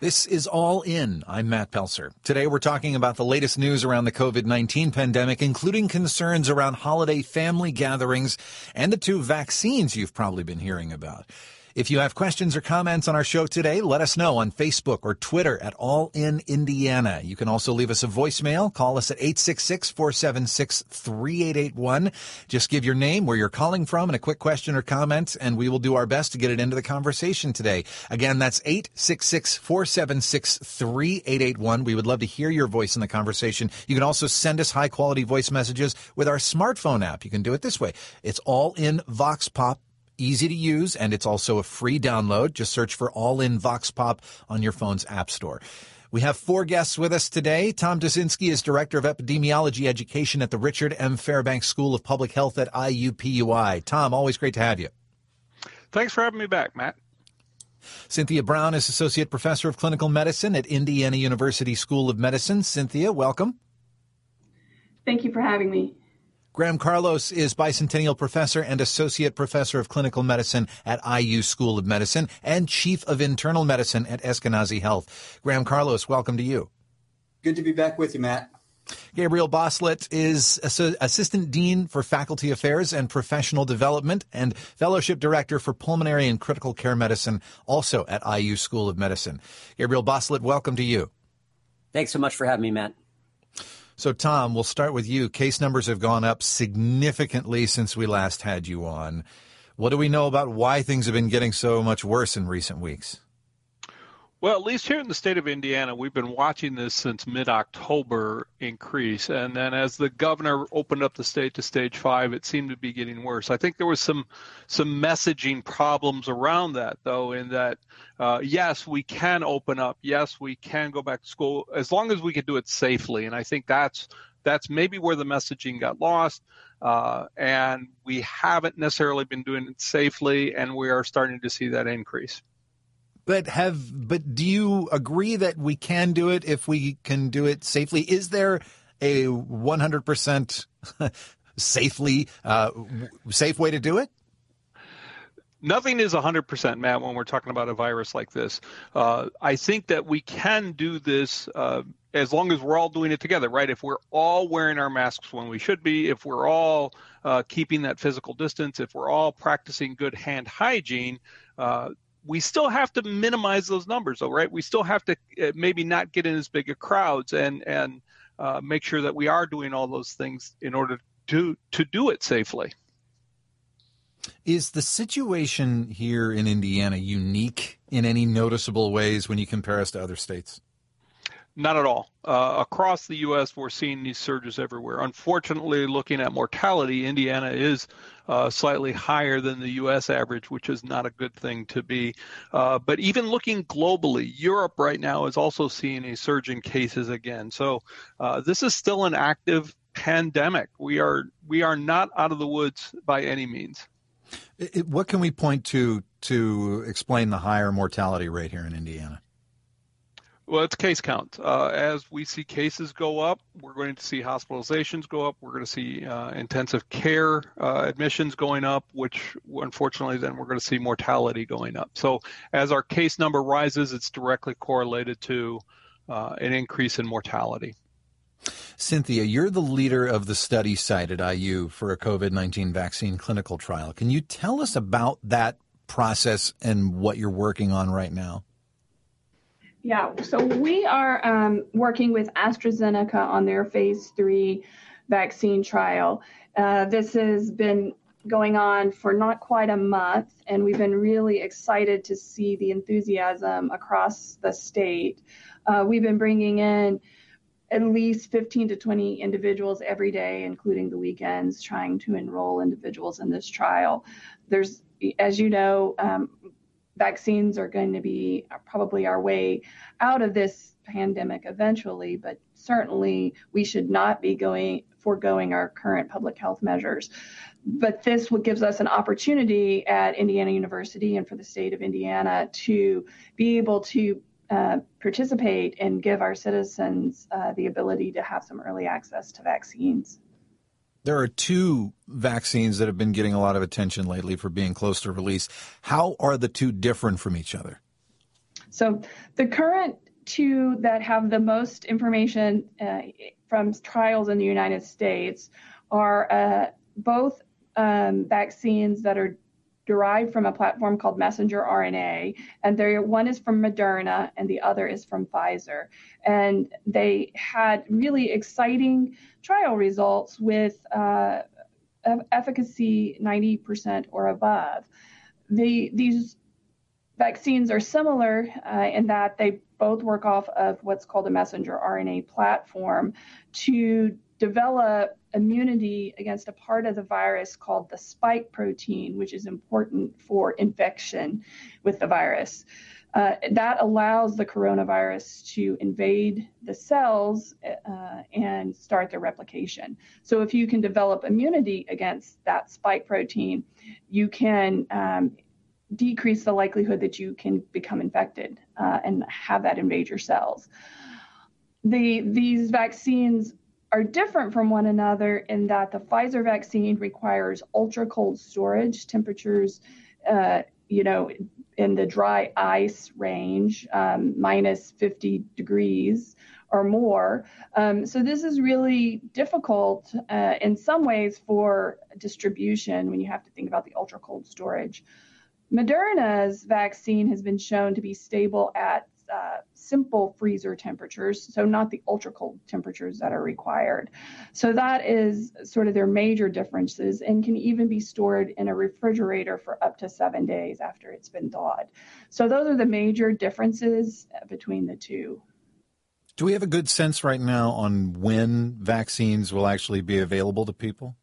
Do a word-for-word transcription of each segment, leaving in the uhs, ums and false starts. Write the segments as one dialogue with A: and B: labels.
A: This is All In. I'm Matt Pelser. Today we're talking about the latest news around the covid nineteen pandemic, including concerns around holiday family gatherings and the two vaccines you've probably been hearing about. If you have questions or comments on our show today, let us know on Facebook or Twitter at All In Indiana. You can also leave us a voicemail. Call us at eight six six, four seven six, three eight eight one. Just give your name, where you're calling from, and a quick question or comment, and we will do our best to get it into the conversation today. Again, that's eight six six, four seven six, three eight eight one. We would love to hear your voice in the conversation. You can also send us high-quality voice messages with our smartphone app. You can do it this way. It's All In Vox Pop. Easy to use, and it's also a free download. Just search for All In Vox Pop on your phone's app store. We have four guests with us today. Tom Doszynski is Director of Epidemiology Education at the Richard M. Fairbanks School of Public Health at I U P U I. Tom, always great to have you.
B: Thanks for having me back, Matt.
A: Cynthia Brown is Associate Professor of Clinical Medicine at Indiana University School of Medicine. Cynthia, welcome.
C: Thank you for having me.
A: Graham Carlos is Bicentennial Professor and Associate Professor of Clinical Medicine at I U School of Medicine and Chief of Internal Medicine at Eskenazi Health. Graham Carlos, welcome to you.
D: Good to be back with you, Matt.
A: Gabriel Boslett is Ass- Assistant Dean for Faculty Affairs and Professional Development and Fellowship Director for Pulmonary and Critical Care Medicine, also at I U School of Medicine. Gabriel Boslett, welcome to you.
E: Thanks so much for having me, Matt.
A: So, Tom, we'll start with you. Case numbers have gone up significantly since we last had you on. What do we know about why things have been getting so much worse in recent weeks?
B: Well, at least here in the state of Indiana, we've been watching this since mid-October increase. And then as the governor opened up the state to stage five, it seemed to be getting worse. I think there was some some messaging problems around that, though, in that, uh, yes, we can open up. Yes, we can go back to school as long as we can do it safely. And I think that's that's maybe where the messaging got lost. Uh, and we haven't necessarily been doing it safely, and we are starting to see that increase.
A: But have but do you agree that we can do it if we can do it safely? Is there a one hundred percent safely uh, safe way to do it?
B: Nothing is one hundred percent, Matt, when we're talking about a virus like this. Uh, I think that we can do this uh, as long as we're all doing it together, right? If we're all wearing our masks when we should be, if we're all uh, keeping that physical distance, if we're all practicing good hand hygiene, uh, we still have to minimize those numbers, though, right? We still have to uh, maybe not get in as big a crowds and and uh, make sure that we are doing all those things in order to to do it safely.
A: Is the situation here in Indiana unique in any noticeable ways when you compare us to other states?
B: Not at all. Uh, across the U S, we're seeing these surges everywhere. Unfortunately, looking at mortality, Indiana is uh, slightly higher than the U S average, which is not a good thing to be. Uh, but even looking globally, Europe right now is also seeing a surge in cases again. So uh, this is still an active pandemic. We are we are not out of the woods by any means.
A: It, what can we point to to explain the higher mortality rate here in Indiana?
B: Well, it's case count. Uh, as we see cases go up, we're going to see hospitalizations go up. We're going to see uh, intensive care uh, admissions going up, which unfortunately then we're going to see mortality going up. So as our case number rises, it's directly correlated to uh, an increase in mortality.
A: Cynthia, you're the leader of the study site at I U for a covid nineteen vaccine clinical trial. Can you tell us about that process and what you're working on right now?
C: Yeah, so we are um, working with AstraZeneca on their phase three vaccine trial. Uh, this has been going on for not quite a month, and we've been really excited to see the enthusiasm across the state. Uh, we've been bringing in at least fifteen to twenty individuals every day, including the weekends, trying to enroll individuals in this trial. There's, as you know, um, vaccines are going to be probably our way out of this pandemic eventually, but certainly we should not be going foregoing our current public health measures. But this what gives us an opportunity at Indiana University and for the state of Indiana to be able to uh, participate and give our citizens uh, the ability to have some early access to vaccines.
A: There are two vaccines that have been getting a lot of attention lately for being close to release. How are the two different from each other?
C: So the current two that have the most information uh, from trials in the United States are uh, both um, vaccines that are derived from a platform called messenger R N A, and there one is from Moderna and the other is from Pfizer. And they had really exciting trial results with uh, efficacy ninety percent or above. The, these vaccines are similar uh, in that they both work off of what's called a messenger R N A platform to develop immunity against a part of the virus called the spike protein, which is important for infection with the virus. Uh, that allows the coronavirus to invade the cells uh, and start their replication. So if you can develop immunity against that spike protein, you can um, decrease the likelihood that you can become infected uh, and have that invade your cells. The, these vaccines are different from one another in that the Pfizer vaccine requires ultra cold storage temperatures, uh, you know, in the dry ice range, um, minus fifty degrees or more. Um, so this is really difficult uh, in some ways for distribution when you have to think about the ultra cold storage. Moderna's vaccine has been shown to be stable at uh, simple freezer temperatures, so not the ultra cold temperatures that are required. So that is sort of their major differences, and can even be stored in a refrigerator for up to seven days after it's been thawed. So those are the major differences between the two.
A: Do we have a good sense right now on when vaccines will actually be available to people?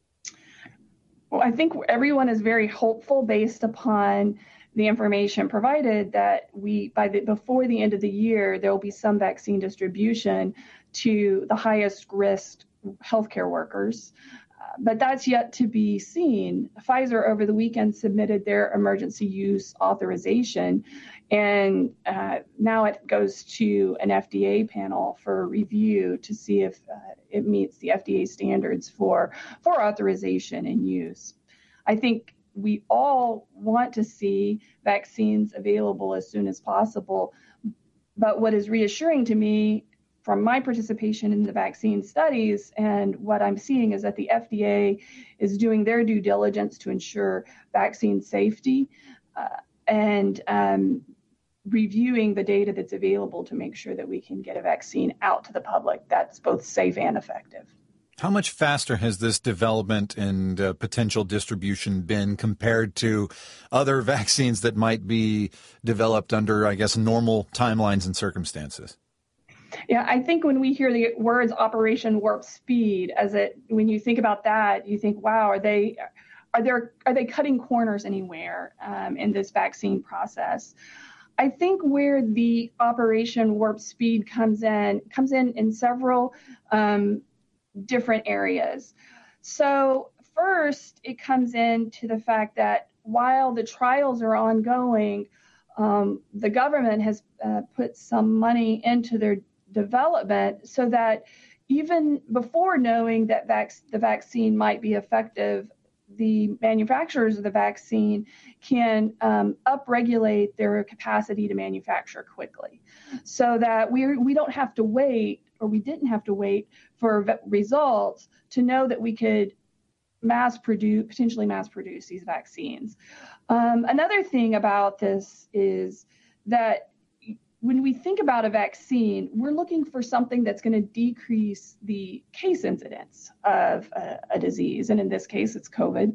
C: Well, I think everyone is very hopeful based upon the information provided that we, by the, before the end of the year, there will be some vaccine distribution to the highest risk healthcare workers. Uh, but that's yet to be seen. Pfizer over the weekend submitted their emergency use authorization, and uh, now it goes to an F D A panel for review to see if uh, it meets the F D A standards for, for authorization and use. I think we all want to see vaccines available as soon as possible. But what is reassuring to me from my participation in the vaccine studies and what I'm seeing is that the F D A is doing their due diligence to ensure vaccine safety uh, and um, reviewing the data that's available to make sure that we can get a vaccine out to the public that's both safe and effective.
A: How much faster has this development and uh, potential distribution been compared to other vaccines that might be developed under, I guess, normal timelines and circumstances?
C: Yeah, I think when we hear the words Operation Warp Speed, as it when you think about that, you think, wow, are they are there are they cutting corners anywhere um, in this vaccine process? I think where the Operation Warp Speed comes in comes in in several um, different areas. So first, it comes into the fact that while the trials are ongoing, um, the government has uh, put some money into their development so that even before knowing that vac- the vaccine might be effective, the manufacturers of the vaccine can um, upregulate their capacity to manufacture quickly so that we we don't have to wait, or we didn't have to wait for v- results to know that we could mass produce, potentially mass produce these vaccines. Um, another thing about this is that when we think about a vaccine, we're looking for something that's going to decrease the case incidence of a, a disease. And in this case, it's COVID.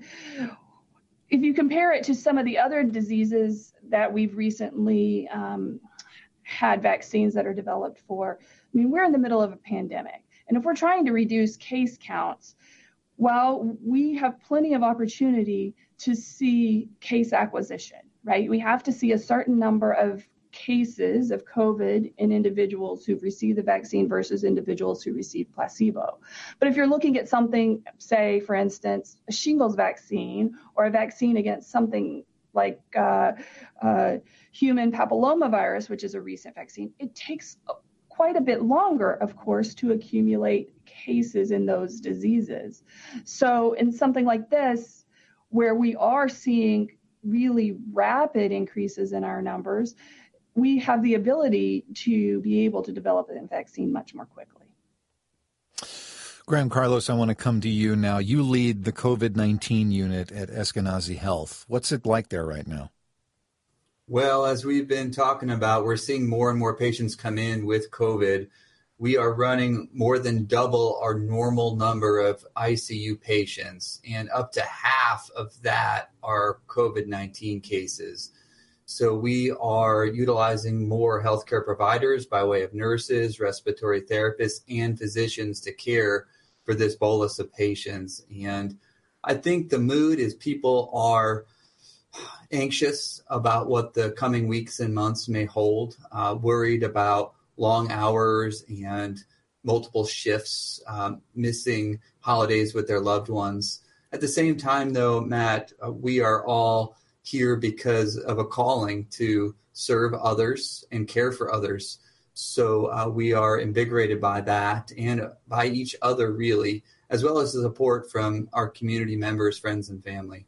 C: If you compare it to some of the other diseases that we've recently um, had vaccines that are developed for, I mean, we're in the middle of a pandemic. And if we're trying to reduce case counts, well, we have plenty of opportunity to see case acquisition, right? We have to see a certain number of cases of COVID in individuals who've received the vaccine versus individuals who received placebo. But if you're looking at something, say, for instance, a shingles vaccine or a vaccine against something like uh, uh, human papillomavirus, which is a recent vaccine, it takes quite a bit longer, of course, to accumulate cases in those diseases. So in something like this, where we are seeing really rapid increases in our numbers, we have the ability to be able to develop a vaccine much more quickly.
A: Graham Carlos, I want to come to you now. You lead the COVID nineteen unit at Eskenazi Health. What's it like there right now?
D: Well, as we've been talking about, we're seeing more and more patients come in with COVID. We are running more than double our normal number of I C U patients, and up to half of that are COVID nineteen cases. So we are utilizing more healthcare providers by way of nurses, respiratory therapists, and physicians to care for this bolus of patients. And I think the mood is people are anxious about what the coming weeks and months may hold, uh, worried about long hours and multiple shifts, um, missing holidays with their loved ones. At the same time, though, Matt, uh, we are all here because of a calling to serve others and care for others. So uh, we are invigorated by that and by each other, really, as well as the support from our community members, friends, and family.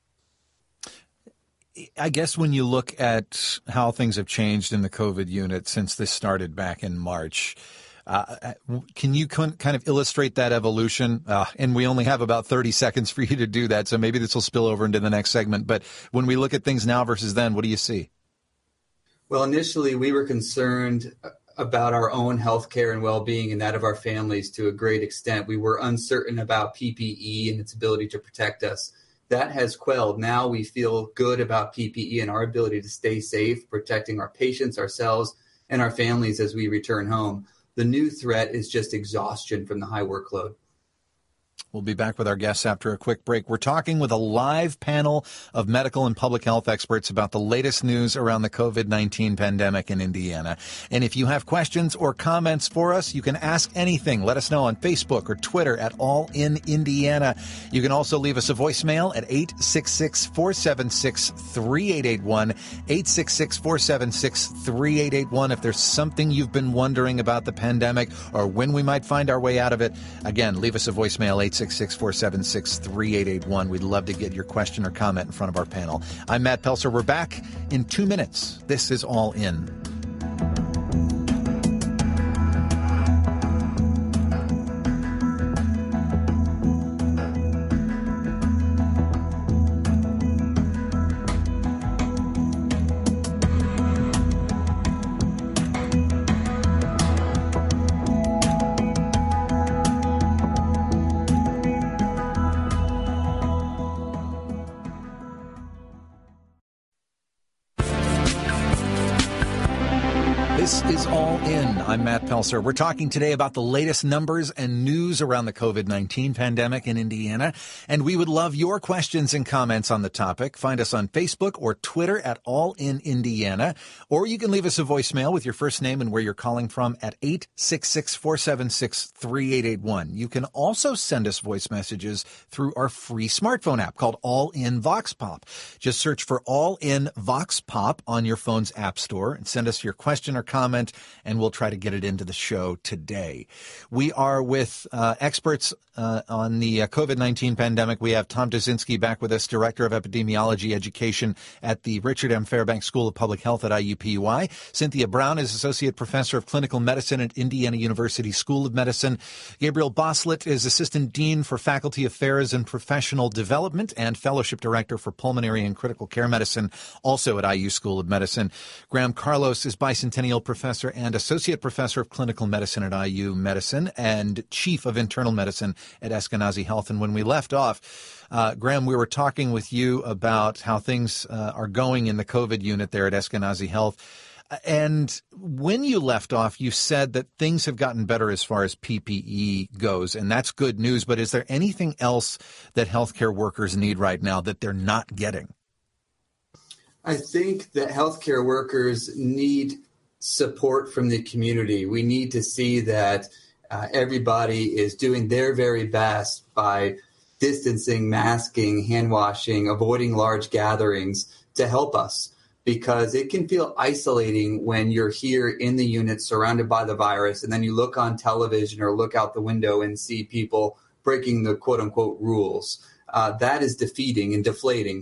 A: I guess when you look at how things have changed in the COVID unit since this started back in March, uh, can you kind of illustrate that evolution? Uh, and we only have about thirty seconds for you to do that, so maybe this will spill over into the next segment. But when we look at things now versus then, what do you see?
D: Well, initially, we were concerned about our own health care and well-being and that of our families to a great extent. We were uncertain about P P E and its ability to protect us. That has quelled. Now we feel good about P P E and our ability to stay safe, protecting our patients, ourselves, and our families as we return home. The new threat is just exhaustion from the high workload.
A: We'll be back with our guests after a quick break. We're talking with a live panel of medical and public health experts about the latest news around the COVID nineteen pandemic in Indiana. And if you have questions or comments for us, you can ask anything. Let us know on Facebook or Twitter at All In Indiana. You can also leave us a voicemail at eight six six, four seven six, three eight eight one, eight six six, four seven six, three eight eight one. If there's something you've been wondering about the pandemic or when we might find our way out of it, again, leave us a voicemail, eight six six, four seven six, three eight eight one. We'd love to get your question or comment in front of our panel. I'm Matt Pelser. We're back in two minutes. This is All In. This is All In. I'm Matt Pelser. We're talking today about the latest numbers and news around the COVID nineteen pandemic in Indiana, and we would love your questions and comments on the topic. Find us on Facebook or Twitter at All In Indiana, or you can leave us a voicemail with your first name and where you're calling from at eight six six, four seven six, three eight eight one. You can also send us voice messages through our free smartphone app called All In Vox Pop. Just search for All In Vox Pop on your phone's app store and send us your question or comment, and we'll try to get it into the show today. We are with uh, experts uh, on the uh, COVID nineteen pandemic. We have Tom Duszinski back with us, Director of Epidemiology Education at the Richard M. Fairbanks School of Public Health at I U P U I. Cynthia Brown is Associate Professor of Clinical Medicine at Indiana University School of Medicine. Gabriel Boslett is Assistant Dean for Faculty Affairs and Professional Development and Fellowship Director for Pulmonary and Critical Care Medicine, also at I U School of Medicine. Graham Carlos is Bicentennial Professor and Associate Professor of Clinical Medicine at I U Medicine and Chief of Internal Medicine at Eskenazi Health. And when we left off, uh, Graham, we were talking with you about how things uh, are going in the COVID unit there at Eskenazi Health. And when you left off, you said that things have gotten better as far as P P E goes, and that's good news. But is there anything else that healthcare workers need right now that they're not getting?
D: I think that healthcare workers need support from the community. We need to see that uh, everybody is doing their very best by distancing, masking, hand washing, avoiding large gatherings to help us, because it can feel isolating when you're here in the unit surrounded by the virus, and then you look on television or look out the window and see people breaking the quote unquote rules. Uh, that is defeating and deflating.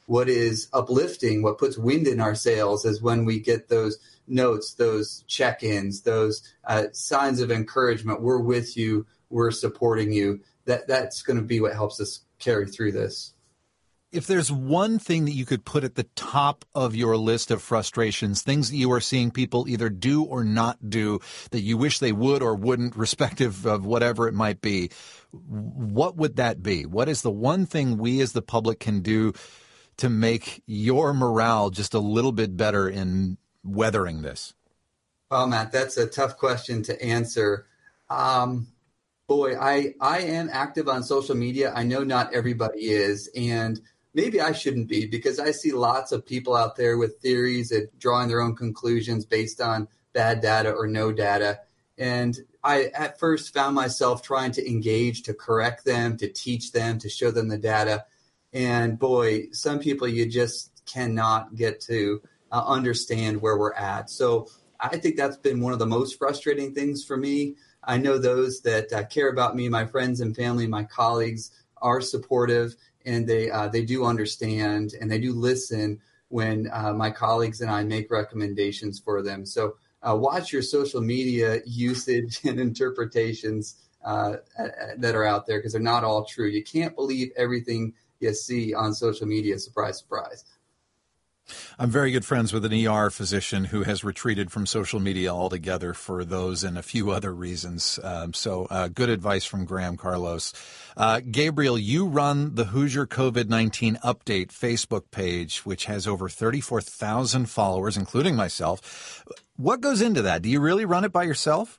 D: what is uplifting, what puts wind in our sails is when we get those notes, those check-ins, those uh, signs of encouragement. We're with you. We're supporting you. That that's going to be what helps us carry through this.
A: If there's one thing that you could put at the top of your list of frustrations, things that you are seeing people either do or not do that you wish they would or wouldn't, respective of whatever it might be, what would that be? What is the one thing we as the public can do to make your morale just a little bit better in weathering this?
D: Oh, Matt, that's a tough question to answer. Um, boy, I, I am active on social media. I know not everybody is, and maybe I shouldn't be, because I see lots of people out there with theories and drawing their own conclusions based on bad data or no data. And I at first found myself trying to engage, to correct them, to teach them, to show them the data. And boy, some people you just cannot get to uh, understand where we're at. So I think that's been one of the most frustrating things for me. I know those that uh, care about me, my friends and family, my colleagues, are supportive, and they uh, they do understand and they do listen when uh, my colleagues and I make recommendations for them. So uh, watch your social media usage and interpretations uh, that are out there, because they're not all true. You can't believe everything you see on social media. Surprise, surprise.
A: I'm very good friends with an E R physician who has retreated from social media altogether for those and a few other reasons. Um, so uh, good advice from Graham Carlos. Uh, Gabriel, you run the Hoosier COVID nineteen Update Facebook page, which has over thirty-four thousand followers, including myself. What goes into that? Do you really run it by yourself?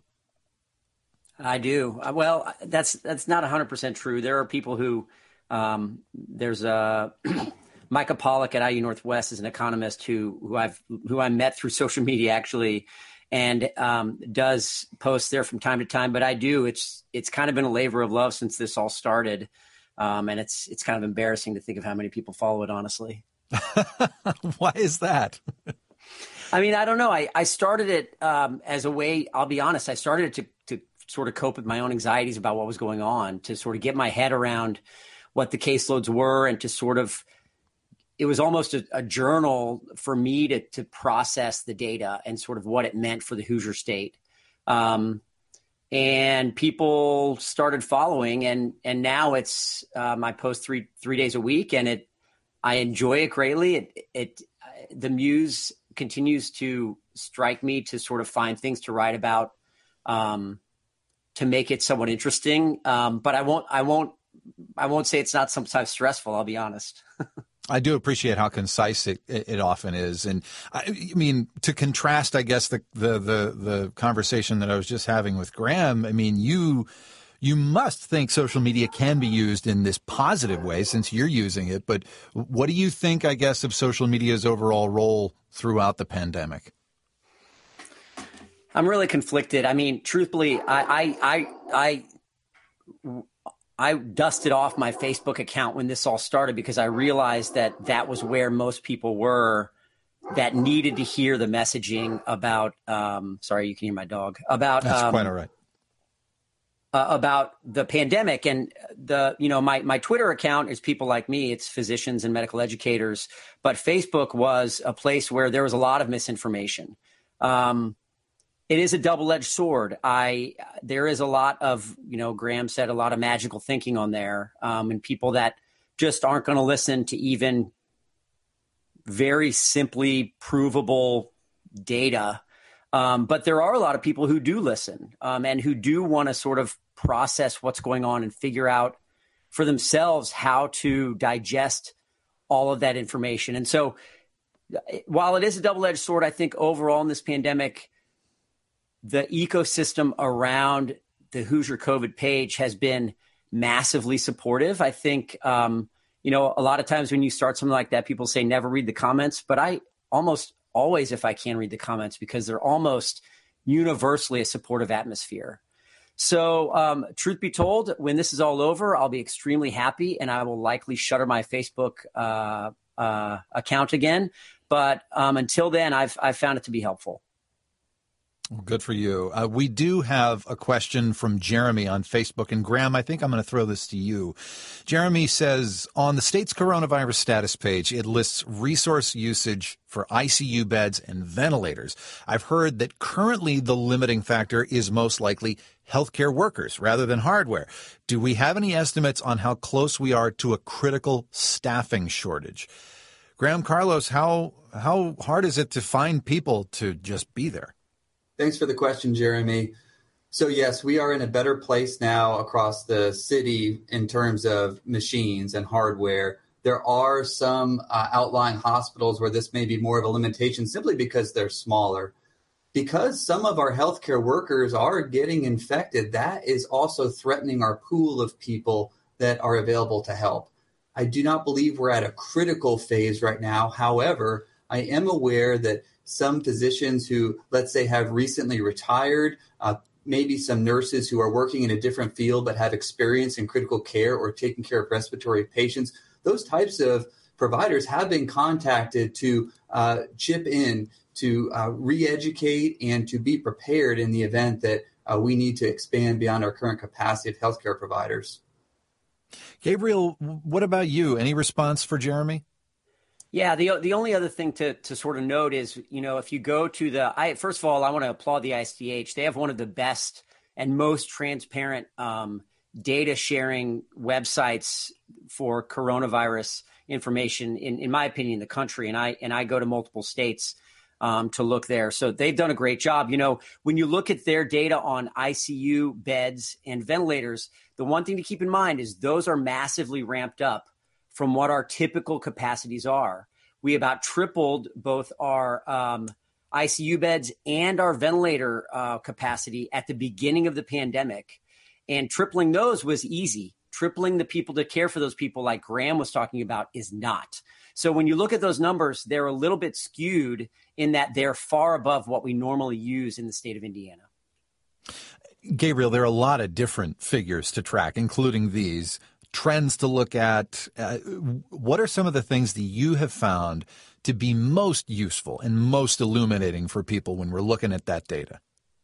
E: I do. Well, that's that's not one hundred percent true. There are people who um, there's a Micah Pollock at I U Northwest is an economist who who I've who I met through social media actually, and um, does post there from time to time. But I do. It's it's kind of been a labor of love since this all started, um, and it's it's kind of embarrassing to think of how many people follow it. Honestly,
A: why is that?
E: I mean, I don't know. I I started it um, as a way. I'll be honest. I started it to to sort of cope with my own anxieties about what was going on, to sort of get my head around what the caseloads were, and to sort of. It was almost a, a journal for me to to process the data and sort of what it meant for the Hoosier State. Um, and people started following, and and now it's um, I post three three days a week, and it I enjoy it greatly. It it the muse continues to strike me to sort of find things to write about, um, to make it somewhat interesting. Um, but I won't I won't I won't say it's not sometimes stressful. I'll be honest.
A: I do appreciate how concise it, it often is. And I, I mean, to contrast, I guess, the, the, the, the conversation that I was just having with Graham, I mean, you, you must think social media can be used in this positive way since you're using it. But what do you think, I guess, of social media's overall role throughout the pandemic?
E: I'm really conflicted. I mean, truthfully, I, I, I, I I dusted off my Facebook account when this all started because I realized that that was where most people were that needed to hear the messaging about, um, sorry, you can hear my dog, about,
A: That's
E: um,
A: quite all right.
E: uh, about the pandemic. And the, you know, my, my Twitter account is people like me. It's physicians and medical educators, but Facebook was a place where there was a lot of misinformation. Um, It is a double-edged sword. I there is a lot of, you know, Graham said, a lot of magical thinking on there, um, and people that just aren't going to listen to even very simply provable data. Um, but there are a lot of people who do listen um, and who do want to sort of process what's going on and figure out for themselves how to digest all of that information. And so while it is a double-edged sword, I think overall in this pandemic, the ecosystem around the Hoosier COVID page has been massively supportive. I think, um, you know, a lot of times when you start something like that, people say never read the comments, but I almost always, if I can, read the comments because they're almost universally a supportive atmosphere. So um, truth be told, when this is all over, I'll be extremely happy and I will likely shutter my Facebook uh, uh, account again. But um, until then, I've, I've found it to be helpful.
A: Well, good for you. Uh, we do have a question from Jeremy on Facebook. And Graham, I think I'm going to throw this to you. Jeremy says, on the state's coronavirus status page, it lists resource usage for I C U beds and ventilators. I've heard that currently the limiting factor is most likely healthcare workers rather than hardware. Do we have any estimates on how close we are to a critical staffing shortage? Graham Carlos, how how hard is it to find people to just be there?
D: Thanks for the question, Jeremy. So yes, we are in a better place now across the city in terms of machines and hardware. There are some uh, outlying hospitals where this may be more of a limitation simply because they're smaller. Because some of our healthcare workers are getting infected, that is also threatening our pool of people that are available to help. I do not believe we're at a critical phase right now. However, I am aware that some physicians who, let's say, have recently retired, uh, maybe some nurses who are working in a different field but have experience in critical care or taking care of respiratory patients, those types of providers have been contacted to uh, chip in, to uh, re-educate and to be prepared in the event that uh, we need to expand beyond our current capacity of healthcare providers.
A: Gabriel, what about you? Any response for Jeremy?
E: Yeah, the the only other thing to to sort of note is, you know, if you go to the, I first of all, I want to applaud the I S D H. They have one of the best and most transparent um, data sharing websites for coronavirus information, in, in my opinion, in the country. And I and I go to multiple states um, to look there. So they've done a great job. You know, when you look at their data on I C U beds and ventilators, the one thing to keep in mind is those are massively ramped up from what our typical capacities are. We about tripled both our um, I C U beds and our ventilator uh, capacity at the beginning of the pandemic. And tripling those was easy. Tripling the people to care for those people, like Graham was talking about, is not. So when you look at those numbers, they're a little bit skewed in that they're far above what we normally use in the state of Indiana.
A: Gabriel, there are a lot of different figures to track, including these. Trends to look at. Uh, what are some of the things that you have found to be most useful and most illuminating for people when we're looking at that data?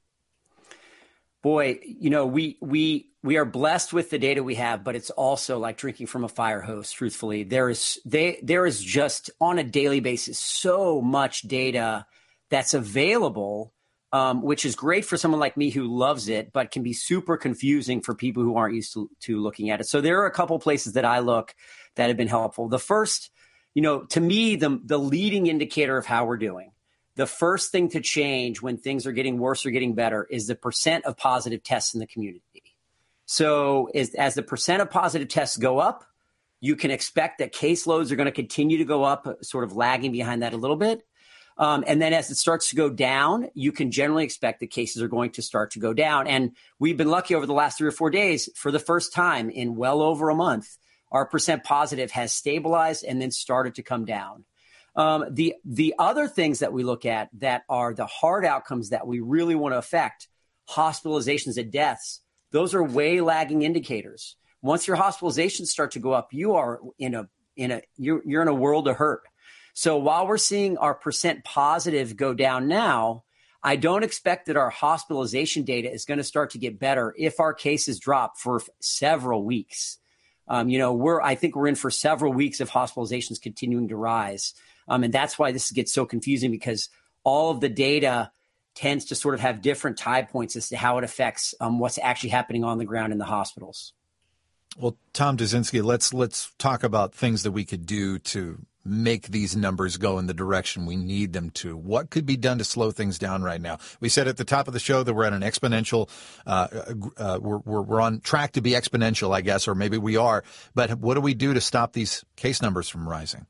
E: Boy, you know, we we we are blessed with the data we have, but it's also like drinking from a fire hose, truthfully. There is they there is just on a daily basis so much data that's available, Um, which is great for someone like me who loves it, but can be super confusing for people who aren't used to, to looking at it. So there are a couple places that I look that have been helpful. The first, you know, to me, the, the leading indicator of how we're doing, the first thing to change when things are getting worse or getting better is the percent of positive tests in the community. So as, as the percent of positive tests go up, you can expect that caseloads are going to continue to go up, sort of lagging behind that a little bit. Um, and then as it starts to go down, you can generally expect that cases are going to start to go down. And we've been lucky over the last three or four days, for the first time in well over a month, our percent positive has stabilized and then started to come down. Um, the the other things that we look at that are the hard outcomes that we really want to affect, hospitalizations and deaths, those are way lagging indicators. Once your hospitalizations start to go up, you are in a in a you're you're in a world of hurt. So while we're seeing our percent positive go down now, I don't expect that our hospitalization data is going to start to get better if our cases drop for several weeks. Um, you know, we're I think we're in for several weeks of hospitalizations continuing to rise. Um, and that's why this gets so confusing, because all of the data tends to sort of have different tie points as to how it affects um, what's actually happening on the ground in the hospitals.
A: Well, Tom Dyczynski, let's let's talk about things that we could do to make these numbers go in the direction we need them to. What could be done to slow things down right now? We said at the top of the show that we're at an exponential, uh, uh, we're, we're, we're on track to be exponential, I guess, or maybe we are. But what do we do to stop these case numbers from rising?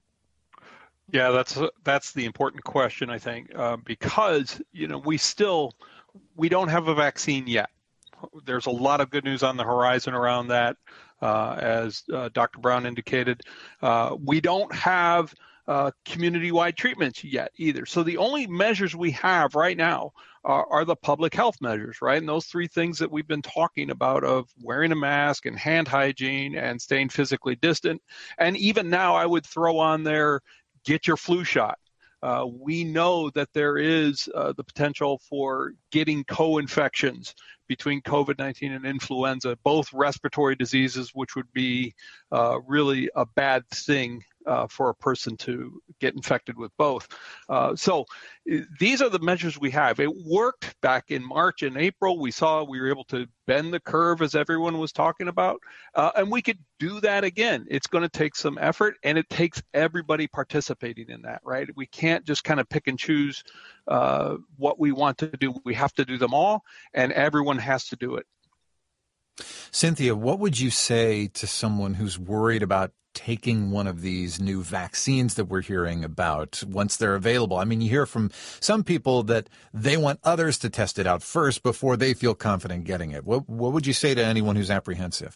B: Yeah, that's that's the important question, I think, uh, because, you know, we still, we don't have a vaccine yet. There's a lot of good news on the horizon around that. Uh, as uh, Doctor Brown indicated, uh, we don't have uh, community-wide treatments yet either. So the only measures we have right now are, are the public health measures, right? And those three things that we've been talking about, of wearing a mask and hand hygiene and staying physically distant. And even now I would throw on there, get your flu shot. Uh, we know that there is uh, the potential for getting co-infections between COVID nineteen and influenza, both respiratory diseases, which would be uh, really a bad thing uh, for a person to get infected with both. Uh, so these are the measures we have. It worked back in March and April. We saw we were able to bend the curve, as everyone was talking about, uh, and we could do that again. It's going to take some effort, and it takes everybody participating in that, right? We can't just kind of pick and choose uh, what we want to do. We have to do them all, and everyone has to do it.
A: Cynthia, what would you say to someone who's worried about taking one of these new vaccines that we're hearing about once they're available? I mean, you hear from some people that they want others to test it out first before they feel confident getting it. What, what would you say to anyone who's apprehensive?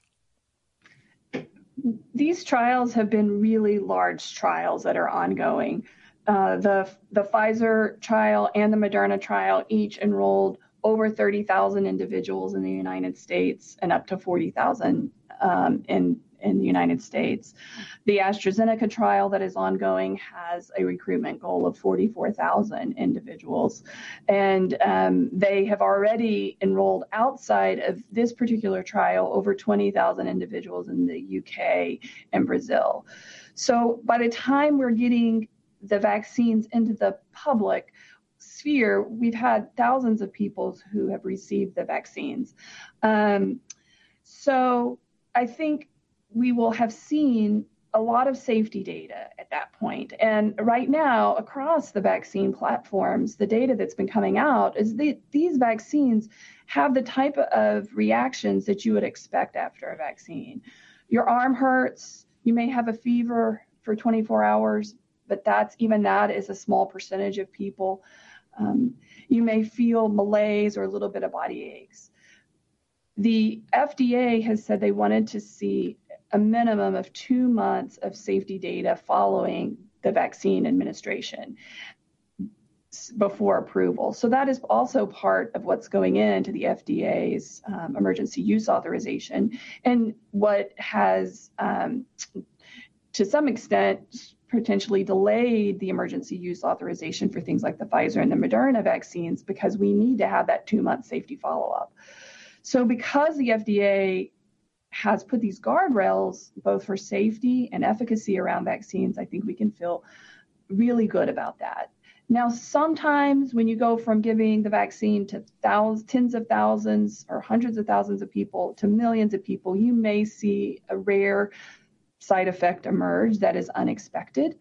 C: These trials have been really large trials that are ongoing. Uh, the the Pfizer trial and the Moderna trial each enrolled over thirty thousand individuals in the United States and up to forty thousand um, in in the United States. The AstraZeneca trial that is ongoing has a recruitment goal of forty-four thousand individuals. And um, they have already enrolled outside of this particular trial over twenty thousand individuals in the U K and Brazil. So by the time we're getting the vaccines into the public sphere, we've had thousands of people who have received the vaccines. Um, so I think we will have seen a lot of safety data at that point. And right now, across the vaccine platforms, the data that's been coming out is that these vaccines have the type of reactions that you would expect after a vaccine. Your arm hurts, you may have a fever for twenty-four hours, but that's even that is a small percentage of people. Um, you may feel malaise or a little bit of body aches. The F D A has said they wanted to see a minimum of two months of safety data following the vaccine administration before approval. So that is also part of what's going into the F D A's um, emergency use authorization, and what has, um, to some extent, potentially delayed the emergency use authorization for things like the Pfizer and the Moderna vaccines, because we need to have that two-month safety follow-up. So because the F D A has put these guardrails both for safety and efficacy around vaccines, I think we can feel really good about that. Now, sometimes when you go from giving the vaccine to thousands, tens of thousands or hundreds of thousands of people to millions of people, you may see a rare side effect emerge that is unexpected.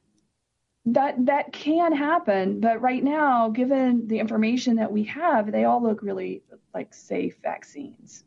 C: That that can happen, but right now, given the information that we have, they all look really like safe vaccines.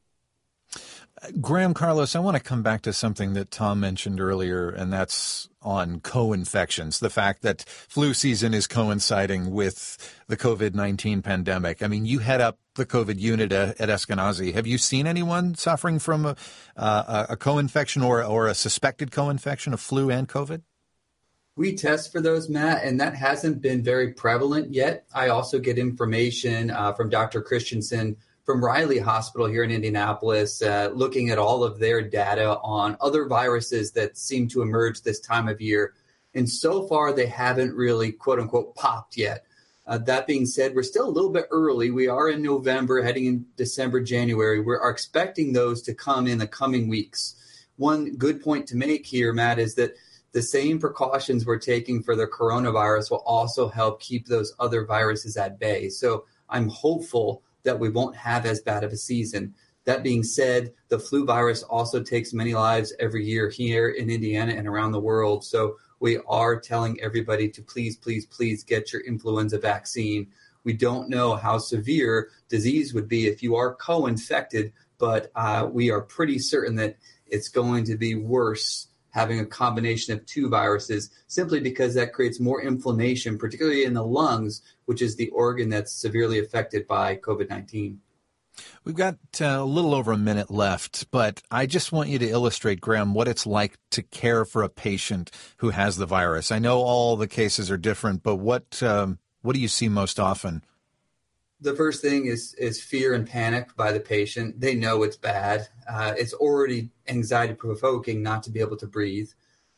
A: Graham, Carlos, I want to come back to something that Tom mentioned earlier, and that's on co-infections, the fact that flu season is coinciding with the COVID nineteen pandemic. I mean, you head up the COVID unit at, at Eskenazi. Have you seen anyone suffering from a, uh, a co-infection or, or a suspected co-infection of flu and COVID?
D: We test for those, Matt, and that hasn't been very prevalent yet. I also get information uh, from Doctor Christensen from Riley Hospital here in Indianapolis, uh, looking at all of their data on other viruses that seem to emerge this time of year. And so far, they haven't really, quote unquote, popped yet. Uh, that being said, we're still a little bit early. We are in November, heading in December, January. We are expecting those to come in the coming weeks. One good point to make here, Matt, is that the same precautions we're taking for the coronavirus will also help keep those other viruses at bay. So I'm hopeful that we won't have as bad of a season. That being said, the flu virus also takes many lives every year here in Indiana and around the world. So we are telling everybody to please, please, please get your influenza vaccine. We don't know how severe disease would be if you are co-infected, but uh, we are pretty certain that it's going to be worse having a combination of two viruses, simply because that creates more inflammation, particularly in the lungs, which is the organ that's severely affected by COVID nineteen.
A: We've got uh, a little over a minute left, but I just want you to illustrate, Graham, what it's like to care for a patient who has the virus. I know all the cases are different, but what um, what do you see most often?
D: The first thing is is fear and panic by the patient. They know it's bad. Uh, it's already anxiety provoking not to be able to breathe.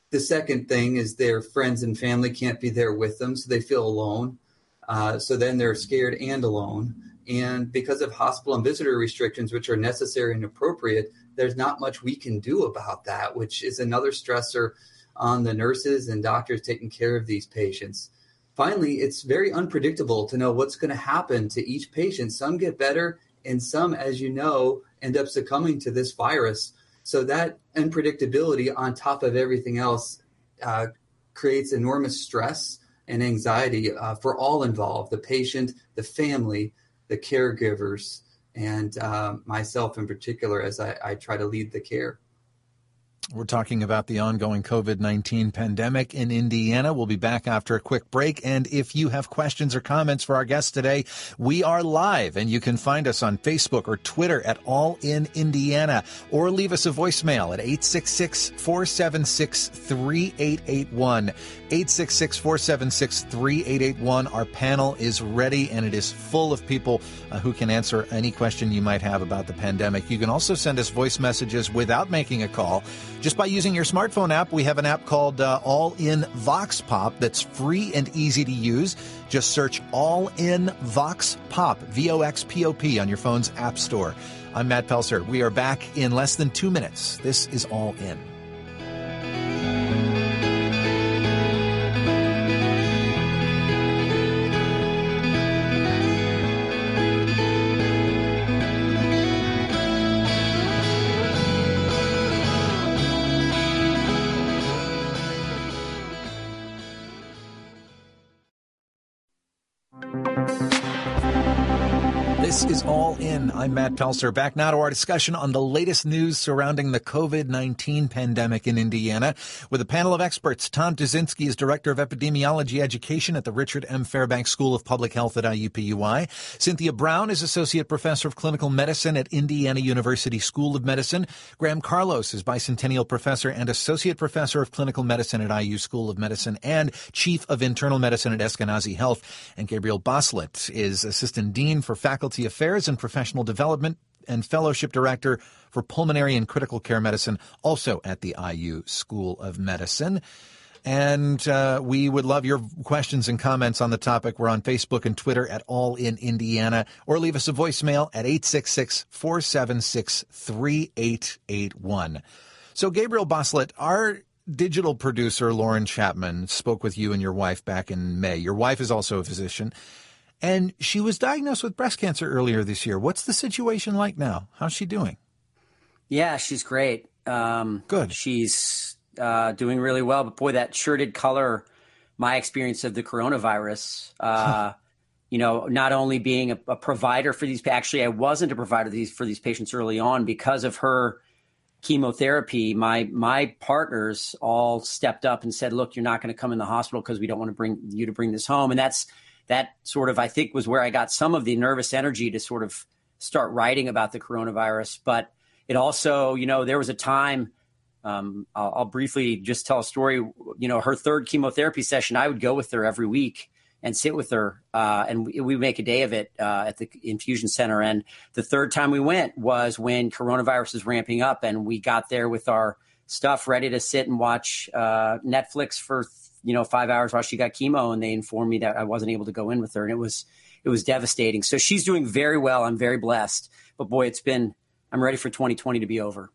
D: The second thing is their friends and family can't be there with them, so they feel alone. Uh, so then they're scared and alone. And because of hospital and visitor restrictions, which are necessary and appropriate, there's not much we can do about that, which is another stressor on the nurses and doctors taking care of these patients. Finally, it's very unpredictable to know what's going to happen to each patient. Some get better, and some, as you know, end up succumbing to this virus. So that unpredictability on top of everything else uh, creates enormous stress and anxiety uh, for all involved, the patient, the family, the caregivers, and uh, myself in particular as I, I try to lead the care.
A: We're talking about the ongoing COVID nineteen pandemic in Indiana. We'll be back after a quick break. And if you have questions or comments for our guests today, we are live, and you can find us on Facebook or Twitter at All In Indiana, or leave us a voicemail at eight six six, four seven six, three eight eight one. eight six six, four seven six, three eight eight one. Our panel is ready, and it is full of people uh, who can answer any question you might have about the pandemic. You can also send us voice messages without making a call. Just by using your smartphone app. We have an app called uh, All In Vox Pop that's free and easy to use. Just search All In Vox Pop, V O X P O P, on your phone's app store. I'm Matt Pelser. We are back in less than two minutes. This is All In. This is All In. I'm Matt Pelser. Back now to our discussion on the latest news surrounding the COVID nineteen pandemic in Indiana with a panel of experts. Tom Duszinski is Director of Epidemiology Education at the Richard M. Fairbanks School of Public Health at I U P U I. Cynthia Brown is Associate Professor of Clinical Medicine at Indiana University School of Medicine. Graham Carlos is Bicentennial Professor and Associate Professor of Clinical Medicine at I U School of Medicine and Chief of Internal Medicine at Eskenazi Health. And Gabriel Boslett is Assistant Dean for Faculty Affairs and Professional Development and Fellowship Director for Pulmonary and Critical Care Medicine, also at the I U School of Medicine. And uh, we would love your questions and comments on the topic. We're on Facebook and Twitter at All In Indiana, or leave us a voicemail at eight six six, four seven six, three eight eight one. So, Gabriel Boslett, our digital producer, Lauren Chapman, spoke with you and your wife back in May. Your wife is also a physician, and she was diagnosed with breast cancer earlier this year. What's the situation like now? How's she doing?
E: Yeah, she's great. Um,
A: Good.
E: She's uh, doing really well. But boy, that sure did color my experience of the coronavirus. Uh, you know, not only being a, a provider for these, actually, I wasn't a provider for these, for these patients early on because of her chemotherapy. My my partners all stepped up and said, "Look, you're not going to come in the hospital because we don't want to bring you to bring this home." And that's that sort of, I think, was where I got some of the nervous energy to sort of start writing about the coronavirus. But it also, you know, there was a time, um, I'll, I'll briefly just tell a story, you know, her third chemotherapy session, I would go with her every week and sit with her, uh, and we, we make a day of it uh, at the infusion center. And the third time we went was when coronavirus was ramping up, and we got there with our stuff ready to sit and watch uh, Netflix for you know, five hours while she got chemo, and they informed me that I wasn't able to go in with her. And it was, it was devastating. So she's doing very well. I'm very blessed, but boy, it's been, I'm ready for twenty twenty to be over.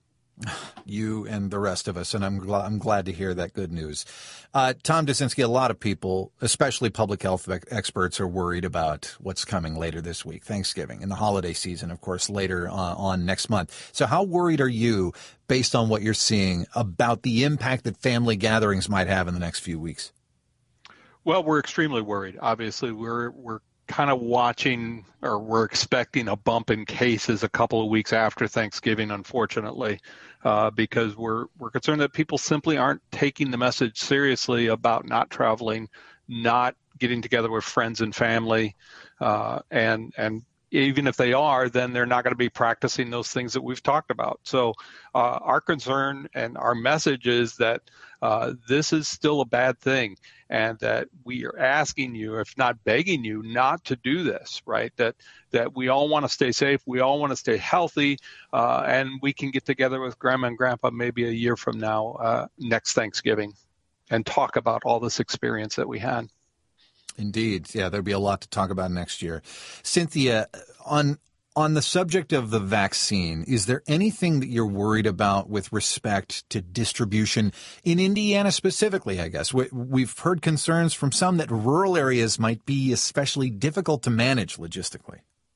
A: You and the rest of us. And I'm glad, I'm glad to hear that good news. Uh, Tom Duszinski, a lot of people, especially public health experts, are worried about what's coming later this week, Thanksgiving and the holiday season, of course, later uh, on next month. So how worried are you, based on what you're seeing, about the impact that family gatherings might have in the next few weeks?
B: Well, we're extremely worried. Obviously, we're we're kind of watching, or we're expecting a bump in cases a couple of weeks after Thanksgiving, unfortunately, uh, because we're we're concerned that people simply aren't taking the message seriously about not traveling, not getting together with friends and family, uh, and and even if they are, then they're not going to be practicing those things that we've talked about. So uh, our concern and our message is that uh, this is still a bad thing, and that we are asking you, if not begging you, not to do this, right? That that we all want to stay safe, we all want to stay healthy, uh, and we can get together with Grandma and Grandpa maybe a year from now, uh, next Thanksgiving, and talk about all this experience that we had.
A: Indeed. Yeah, there'll be a lot to talk about next year. Cynthia, on on the subject of the vaccine, is there anything that you're worried about with respect to distribution in Indiana specifically, I guess? We, we've heard concerns from some that rural areas might be especially difficult to manage logistically.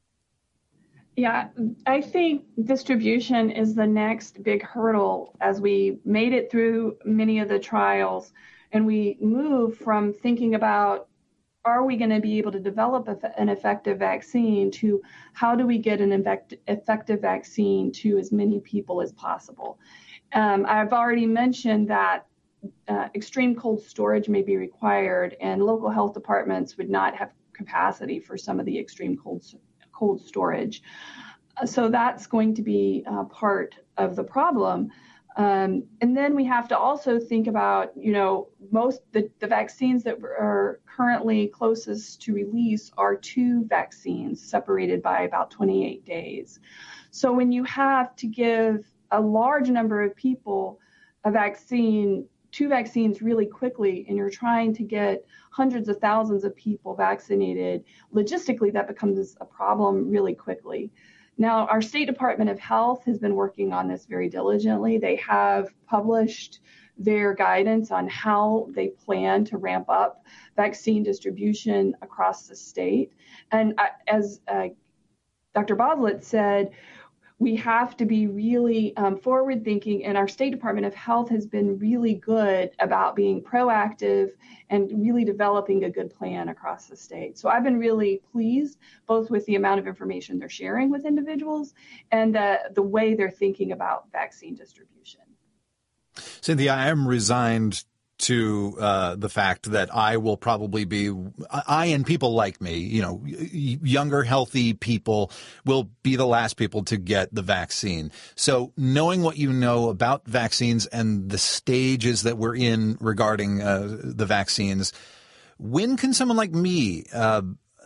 C: Yeah, I think distribution is the next big hurdle as we made it through many of the trials and we move from thinking about, are we going to be able to develop an effective vaccine, to how do we get an effective vaccine to as many people as possible? Um, I've already mentioned that uh, extreme cold storage may be required, and local health departments would not have capacity for some of the extreme cold, cold storage. So that's going to be uh, part of the problem. Um, and then we have to also think about, you know, most the, the vaccines that are currently closest to release are two vaccines separated by about twenty-eight days. So when you have to give a large number of people a vaccine, two vaccines really quickly, and you're trying to get hundreds of thousands of people vaccinated, logistically that becomes a problem really quickly. Now, our State Department of Health has been working on this very diligently. They have published their guidance on how they plan to ramp up vaccine distribution across the state. And as uh, Doctor Boslett said, we have to be really um, forward-thinking, and our State Department of Health has been really good about being proactive and really developing a good plan across the state. So I've been really pleased both with the amount of information they're sharing with individuals and the, the way they're thinking about vaccine distribution.
A: Cynthia, I am resigned to uh, the fact that I will probably be, I and people like me, you know, younger, healthy people will be the last people to get the vaccine. So knowing what you know about vaccines and the stages that we're in regarding uh, the vaccines, when can someone like me uh,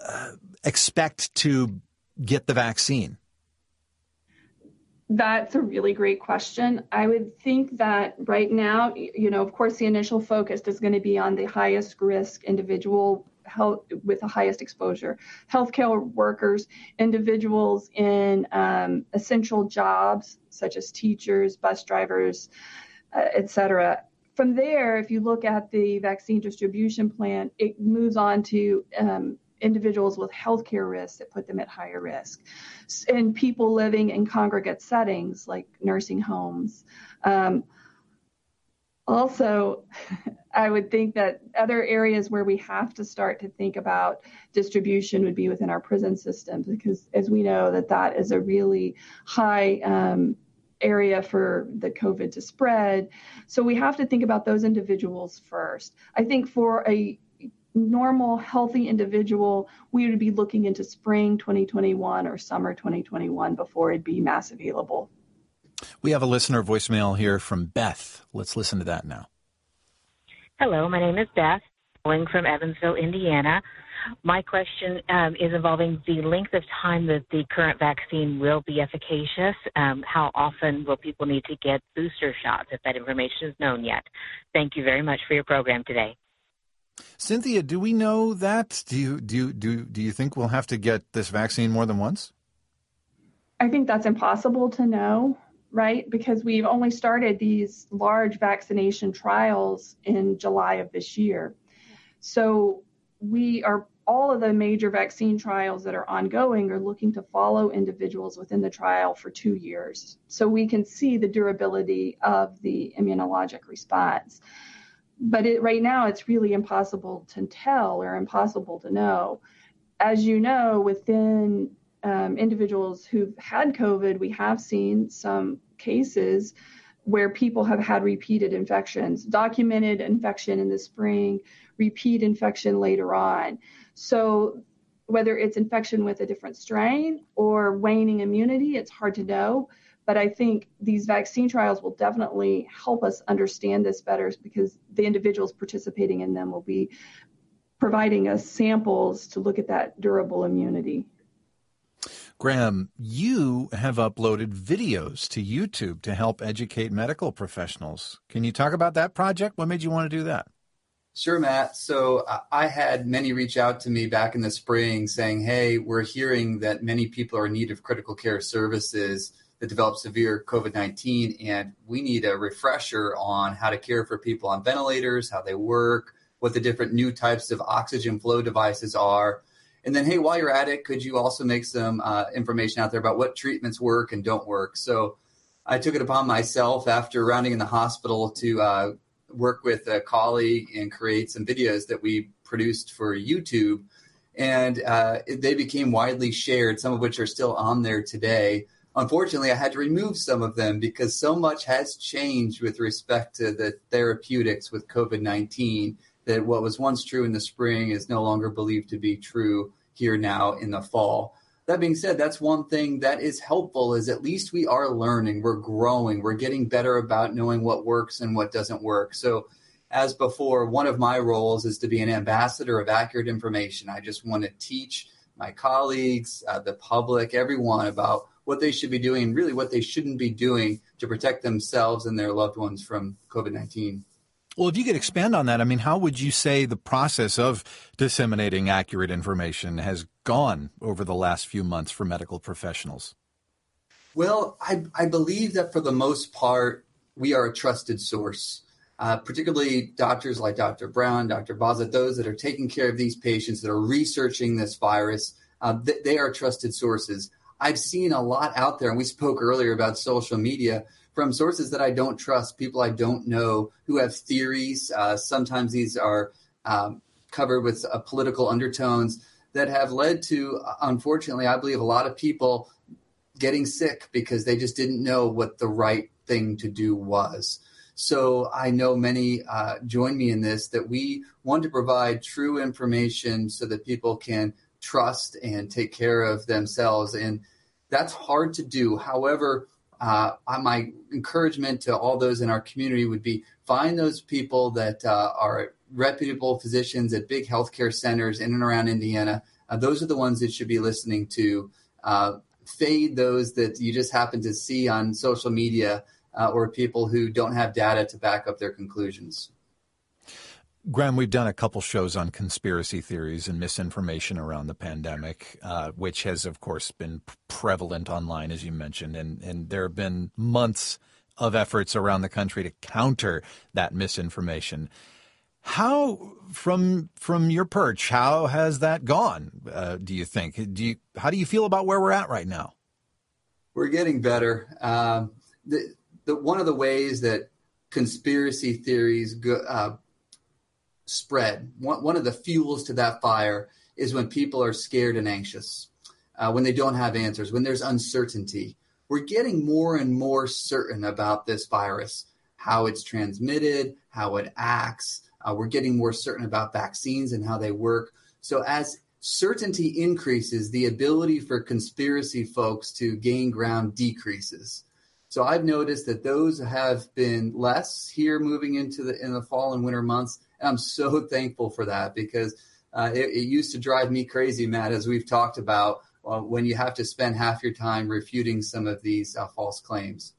A: expect to get the vaccine?
C: That's a really great question. I would think that right now, you know, of course, the initial focus is going to be on the highest risk individual health with the highest exposure, healthcare workers, individuals in um, essential jobs such as teachers, bus drivers, uh, et cetera. From there, if you look at the vaccine distribution plan, it moves on to um, individuals with healthcare risks that put them at higher risk, and people living in congregate settings like nursing homes. Um, also, I would think that other areas where we have to start to think about distribution would be within our prison systems, because as we know that that is a really high um, area for the COVID to spread. So we have to think about those individuals first. I think for a normal, healthy individual, we would be looking into spring twenty twenty-one or summer twenty twenty-one before it'd be mass available.
A: We have a listener voicemail here from Beth. Let's listen to that now.
F: Hello, my name is Beth, calling from Evansville, Indiana. My question um, is involving the length of time that the current vaccine will be efficacious. Um, how often will people need to get booster shots, if that information is known yet? Thank you very much for your program today.
A: Cynthia, do we know that? Do you do you, do do you think we'll have to get this vaccine more than once?
C: I think that's impossible to know, right? Because we've only started these large vaccination trials in July of this year. So we are all of the major vaccine trials that are ongoing are looking to follow individuals within the trial for two years. So we can see the durability of the immunologic response. But it, right now, it's really impossible to tell or impossible to know. As you know, within um, individuals who've had COVID, we have seen some cases where people have had repeated infections, documented infection in the spring, repeat infection later on. So whether it's infection with a different strain or waning immunity, it's hard to know. But I think these vaccine trials will definitely help us understand this better, because the individuals participating in them will be providing us samples to look at that durable immunity.
A: Graham, you have uploaded videos to YouTube to help educate medical professionals. Can you talk about that project? What made you want to do that?
D: Sure, Matt. So uh, I had many reach out to me back in the spring saying, hey, we're hearing that many people are in need of critical care services that develop severe COVID nineteen, and we need a refresher on how to care for people on ventilators, how they work, what the different new types of oxygen flow devices are. And then, hey, while you're at it, could you also make some uh, information out there about what treatments work and don't work? So I took it upon myself after rounding in the hospital to uh, work with a colleague and create some videos that we produced for YouTube. And uh, they became widely shared, some of which are still on there today. Unfortunately, I had to remove some of them because so much has changed with respect to the therapeutics with COVID nineteen that what was once true in the spring is no longer believed to be true here now in the fall. That being said, that's one thing that is helpful, is at least we are learning, we're growing, we're getting better about knowing what works and what doesn't work. So as before, one of my roles is to be an ambassador of accurate information. I just want to teach my colleagues, uh, the public, everyone about what they should be doing and really what they shouldn't be doing to protect themselves and their loved ones from COVID nineteen.
A: Well, if you could expand on that, I mean, how would you say the process of disseminating accurate information has gone over the last few months for medical professionals?
D: Well, I, I believe that for the most part, we are a trusted source, uh, particularly doctors like Doctor Brown, Doctor Baza, those that are taking care of these patients, that are researching this virus. Uh, th- they are trusted sources. I've seen a lot out there, and we spoke earlier about social media, from sources that I don't trust, people I don't know who have theories. Uh, sometimes these are um, covered with uh, political undertones that have led to, unfortunately, I believe a lot of people getting sick because they just didn't know what the right thing to do was. So I know many uh, join me in this, that we want to provide true information so that people can trust and take care of themselves. And that's hard to do. However, Uh, my encouragement to all those in our community would be find those people that uh, are reputable physicians at big healthcare centers in and around Indiana. Uh, those are the ones that should be listening to. Uh, fade those that you just happen to see on social media uh, or people who don't have data to back up their conclusions.
A: Graham, we've done a couple shows on conspiracy theories and misinformation around the pandemic, uh, which has, of course, been prevalent online, as you mentioned. And, and there have been months of efforts around the country to counter that misinformation. How, from from your perch, how has that gone, uh, do you think? Do you, how do you feel about where we're at right now?
D: We're getting better. Um, the, the, one of the ways that conspiracy theories go, uh, spread, one, one of the fuels to that fire is when people are scared and anxious, uh, when they don't have answers, when there's uncertainty. We're getting more and more certain about this virus, how it's transmitted, how it acts. Uh, we're getting more certain about vaccines and how they work. So as certainty increases, the ability for conspiracy folks to gain ground decreases. So I've noticed that those have been less here moving into the in the fall and winter months. And I'm so thankful for that, because uh, it, it used to drive me crazy, Matt, as we've talked about, uh, when you have to spend half your time refuting some of these uh, false claims.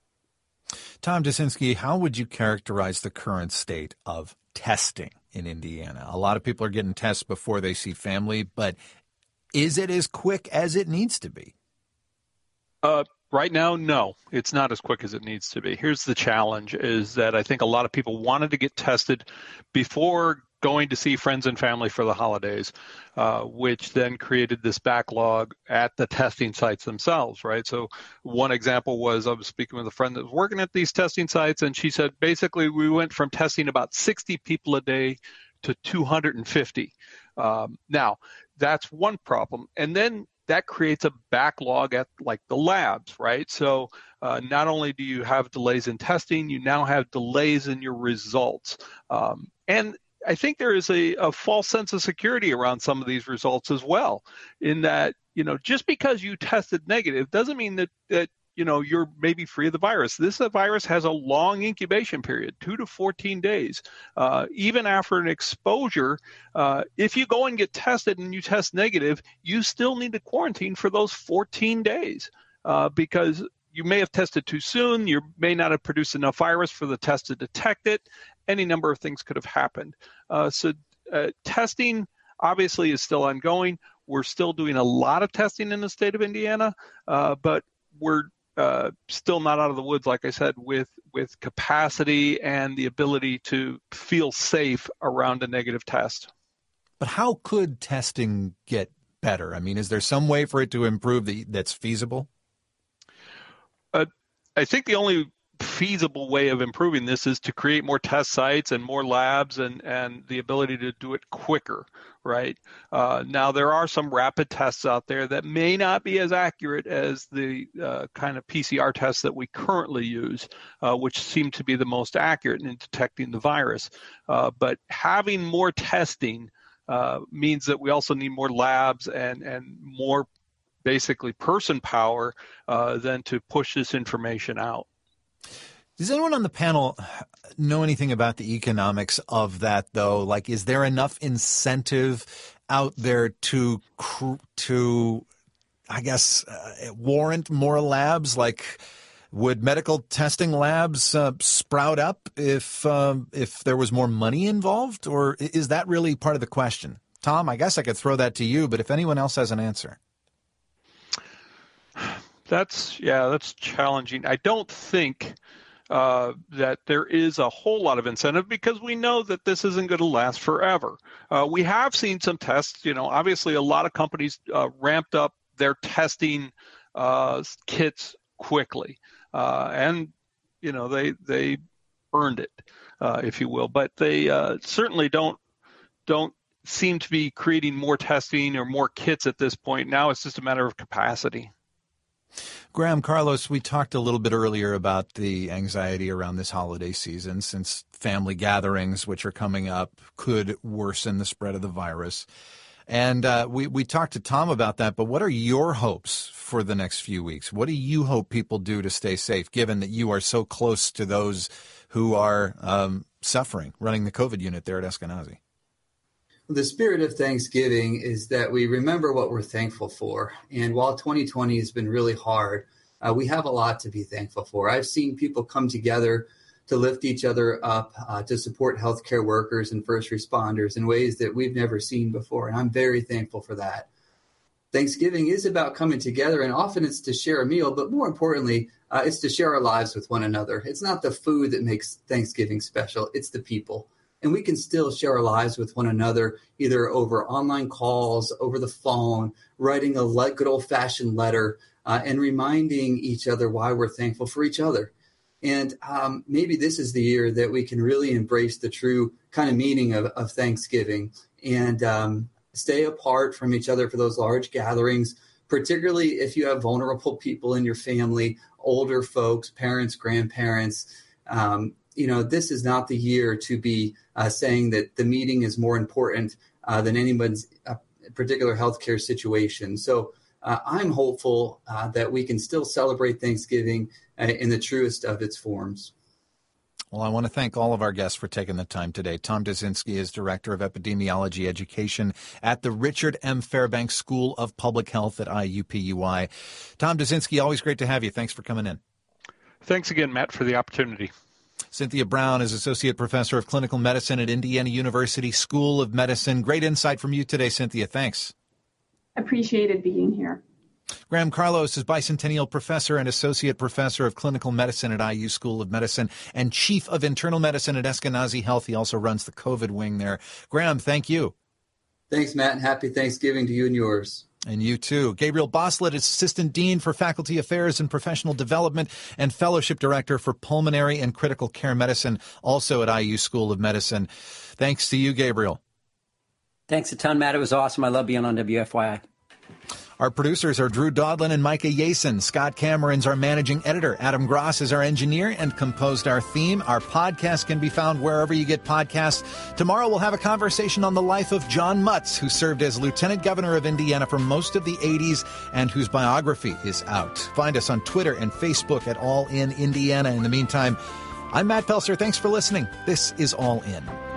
A: Tom Dusinski, how would you characterize the current state of testing in Indiana? A lot of people are getting tests before they see family, but is it as quick as it needs to be?
B: Uh, right now, no, it's not as quick as it needs to be. Here's the challenge, is that I think a lot of people wanted to get tested before going to see friends and family for the holidays, uh, which then created this backlog at the testing sites themselves, right? So one example was, I was speaking with a friend that was working at these testing sites, and she said, basically, we went from testing about sixty people a day to two hundred fifty. Um, now, that's one problem. And then that creates a backlog at like the labs, right? So uh, not only do you have delays in testing, you now have delays in your results. Um, and I think there is a, a false sense of security around some of these results as well, in that, you know, just because you tested negative doesn't mean that, that you know, you're maybe free of the virus. This virus has a long incubation period, two to fourteen days. Uh, even after an exposure, uh, if you go and get tested and you test negative, you still need to quarantine for those fourteen days uh, because you may have tested too soon. You may not have produced enough virus for the test to detect it. Any number of things could have happened. Uh, so uh, testing obviously is still ongoing. We're still doing a lot of testing in the state of Indiana, uh, but we're uh, still not out of the woods, like I said, with, with capacity and the ability to feel safe around a negative test.
A: But how could testing get better? I mean, is there some way for it to improve that, that's feasible?
B: Uh, I think the only feasible way of improving this is to create more test sites and more labs and, and the ability to do it quicker, right? Uh, now, there are some rapid tests out there that may not be as accurate as the uh, kind of P C R tests that we currently use, uh, which seem to be the most accurate in detecting the virus. Uh, but having more testing uh, means that we also need more labs and, and more basically person power uh, than to push this information out.
A: Does anyone on the panel know anything about the economics of that, though? Like, is there enough incentive out there to, to I guess, uh, warrant more labs? Like, would medical testing labs uh, sprout up if um, if there was more money involved? Or is that really part of the question? Tom, I guess I could throw that to you, but if anyone else has an answer.
B: That's, yeah, that's challenging. I don't think uh, that there is a whole lot of incentive because we know that this isn't going to last forever. Uh, we have seen some tests, you know, obviously a lot of companies uh, ramped up their testing uh, kits quickly. Uh, and, you know, they they earned it, uh, if you will. But they uh, certainly don't don't seem to be creating more testing or more kits at this point. Now it's just a matter of capacity.
A: Graham, Carlos, we talked a little bit earlier about the anxiety around this holiday season since family gatherings, which are coming up, could worsen the spread of the virus. And uh, we, we talked to Tom about that, but what are your hopes for the next few weeks? What do you hope people do to stay safe, given that you are so close to those who are um, suffering, running the COVID unit there at Eskenazi?
D: The spirit of Thanksgiving is that we remember what we're thankful for. And while twenty twenty has been really hard, uh, we have a lot to be thankful for. I've seen people come together to lift each other up, uh, to support healthcare workers and first responders in ways that we've never seen before. And I'm very thankful for that. Thanksgiving is about coming together, and often it's to share a meal, but more importantly, uh, it's to share our lives with one another. It's not the food that makes Thanksgiving special, it's the people. And we can still share our lives with one another, either over online calls, over the phone, writing a good old-fashioned letter, uh, and reminding each other why we're thankful for each other. And um, maybe this is the year that we can really embrace the true kind of meaning of, of Thanksgiving and um, stay apart from each other for those large gatherings, particularly if you have vulnerable people in your family, older folks, parents, grandparents. Um, you know, this is not the year to be uh, saying that the meeting is more important uh, than anyone's uh, particular healthcare situation. So uh, I'm hopeful uh, that we can still celebrate Thanksgiving uh, in the truest of its forms.
A: Well, I want to thank all of our guests for taking the time today. Tom Dyczynski is Director of Epidemiology Education at the Richard M. Fairbanks School of Public Health at I U P U I. Tom Dyczynski, always great to have you. Thanks for coming in.
B: Thanks again, Matt, for the opportunity.
A: Cynthia Brown is Associate Professor of Clinical Medicine at Indiana University School of Medicine. Great insight from you today, Cynthia. Thanks.
C: Appreciated being here.
A: Graham Carlos is Bicentennial Professor and Associate Professor of Clinical Medicine at I U School of Medicine and Chief of Internal Medicine at Eskenazi Health. He also runs the COVID wing there. Graham, thank you.
D: Thanks, Matt, and happy Thanksgiving to you and yours.
A: And you too. Gabriel Boslett is Assistant Dean for Faculty Affairs and Professional Development and Fellowship Director for Pulmonary and Critical Care Medicine, also at I U School of Medicine. Thanks to you, Gabriel.
E: Thanks a ton, Matt. It was awesome. I love being on W F Y I.
A: Our producers are Drew Dodlin and Micah Yason. Scott Cameron's our managing editor. Adam Gross is our engineer and composed our theme. Our podcast can be found wherever you get podcasts. Tomorrow we'll have a conversation on the life of John Mutz, who served as Lieutenant Governor of Indiana for most of the eighties and whose biography is out. Find us on Twitter and Facebook at All In Indiana. In the meantime, I'm Matt Pelser. Thanks for listening. This is All In.